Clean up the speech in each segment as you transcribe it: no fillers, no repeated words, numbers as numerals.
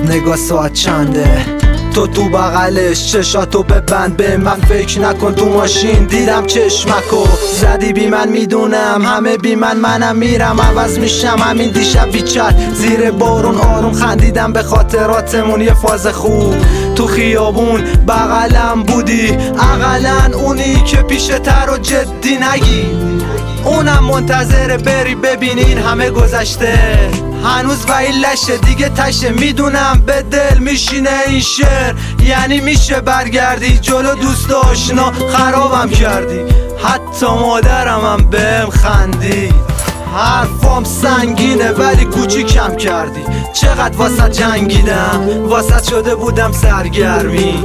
نگاه ساعت چنده، تو بغلش چشاتو ببند، به من فکر نکن. تو ماشین دیدم چشمکو زدی بی من، میدونم همه بی منم میرم عوض میشم. همین دیشب بیچت زیر بارون آروم خندیدم به خاطراتمون، یه فاز خوب تو خیابون بغلم بودی، اقلن اونی که پیشتر رو جدی نگی. اونم منتظره بری ببینی این همه گذشته، هنوز ویلشه دیگه تشه. میدونم به دل میشینه این شعر، یعنی میشه برگردی جلو دوست آشنا خرابم کردی، حتی مادرم هم بهم خندی. حرفام سنگینه ولی کوچیکم کردی، چقدر واسه جنگیدم، واسه شده بودم سرگرمی.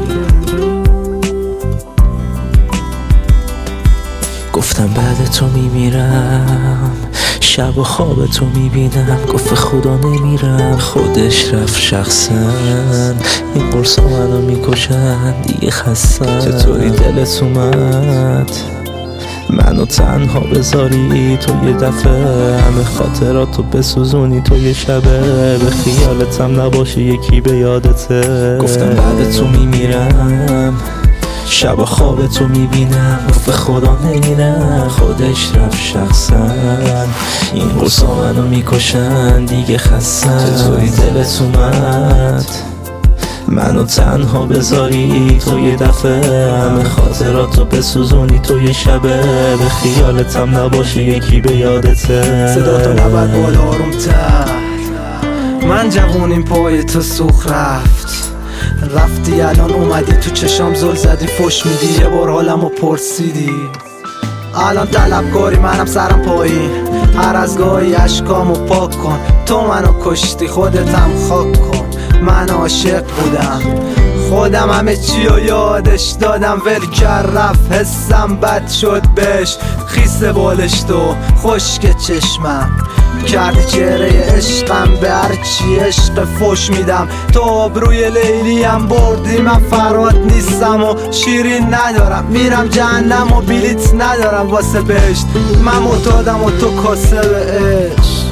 گفتم بعد تو میمیرم، شب و خواب تو میبینم، گفت خدا نمیرم، خودش رفت شخصا. این قرصا منو میکشن دیگه خستم، چطوری دلت اومد منو تنها بذاری تو یه دفعه، همه خاطراتو بسوزونی تو یه شبه، به خیالتم نباشی یکی به یادته. گفتم بعد تو میمیرم، شب و خواب تو میبینم، گفت خدا نمیرم، خودش رفت شخصا. این قرصا منو میکشن دیگه خستم، چطوری دلت اومد منو تنها بذاری تو یه دفعه، همه خاطراتو بسوزونی تو یه شبه، به خیالتم نباشه یکی به یادته. صداتو نبرد بالا آروم‌تر، من جوونیم پای تو سوخ رفتی الان اومدی تو چشام زل زدی، فش میدی یه بار حالمو پرسیدی. الان طلبکاری منم سرم پایین، هر از گاهی اشکامو پاک کن. تو منو کشتی خودتم خاک کن، من عاشق بودم خودم همه چی رو یادش دادم، ول کرد رفت حسم بد شد بهش، خیس بالش تو خشک چشمم کردی چهره عشقم، به هرچی عشق فش میدم. تو آبروی لیلیم بردی، من فرات نیستم و شیرین ندارم، میرم جهنم و بلیت ندارم واسه بهشت، من معتادم و تو کاسه به عشق.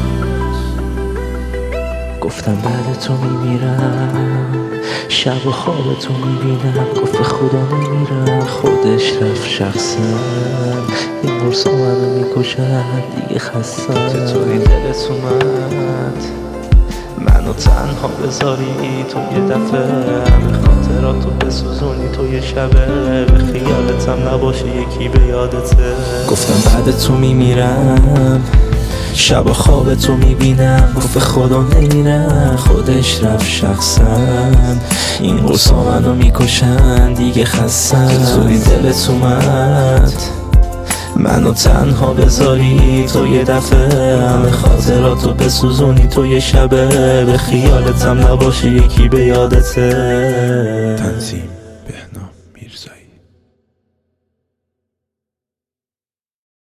گفتم بعد تو میمیرم، شب و خواب تو میبینم، گفت خدا نمیرم، خودش رفت شخصا. این قرصا منو میکشن دیگه خستم، چطوری دلت اومد منو تنها بذاری تو یه دفعه، همه خاطراتو بسوزونی تو یه شبه، به خیالتم نباشه یکی به یادته. گفتم بعد تو میمیرم، شب و خواب تو میبینم، گفت خدا نمیرم، خودش رفت شخصا. این قرصا منو میکشن دیگه خستم، چطوری دلت اومد منو تنها بذاری تو یه دفعه، همه خاطراتو بسوزونی تو یه شبه، به خیالتم نباشه یکی به یادته. تنظیم